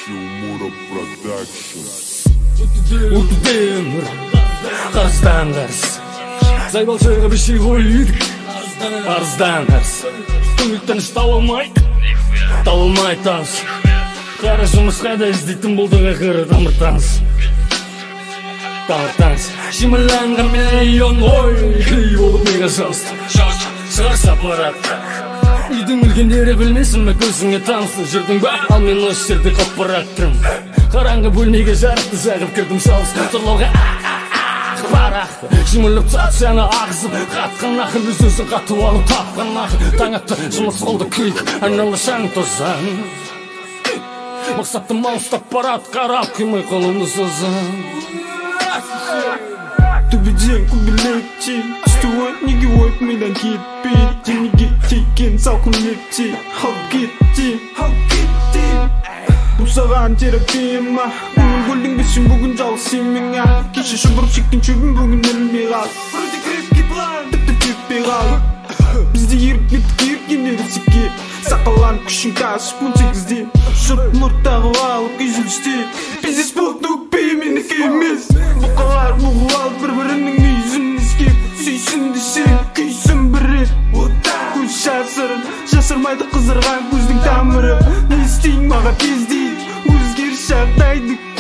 Утдемір қарыздан қарыз Зайбалшыға бір шей қойдық Арыздан қарыз Көмектен іш табылмай таныс Қара жұмысқа да іздейтін болдық ақыры тамыр-таныс Шимыланған миллион ой Кей болып мега жасты Шығарса аппаратта Үйдің үлкендері білмесін ме көзіңе танысы жүрдің ба Ал мен осы жерде қаппараттым Қараңғы бөлмеге жарықты жағып кірдім шалыс Тұрлауға парақты Жиміліп цацияны ағызып Қатқан ақын өз өзін қатып алып тапқан ақы Таң атты жұмыс қолды күйік Айналы шаң тозаң Мақсатты маустап барат қарап Қимай қолымды созаң Төбеден көбелектей Үстіуі неге ойып мидан кетпей Денеге теккен салқын лептей Алып кетті Бұл саған терапия ма Бүгін көлдің бесін бүгін жалғыз сен меңа Кеше шұбырып шеккен шөбін бүгін ілмей қал Вроде крепкий план тіпті теппей қал Бізде ерік беттік еркендегі секке Сақалан күшін тасып 18-де Жұрт мұрттағы алып үзілісте Бизнес болды өкпей менікі емес Бұқалар бұғыл алып бір-бірінің үйізін ескеп Сүйсін десең күйсін бір рет Көз жасырын жасырмайды қыздырған көздің тамыры Не істейін маға тез дейді Өзгеріс жағдайды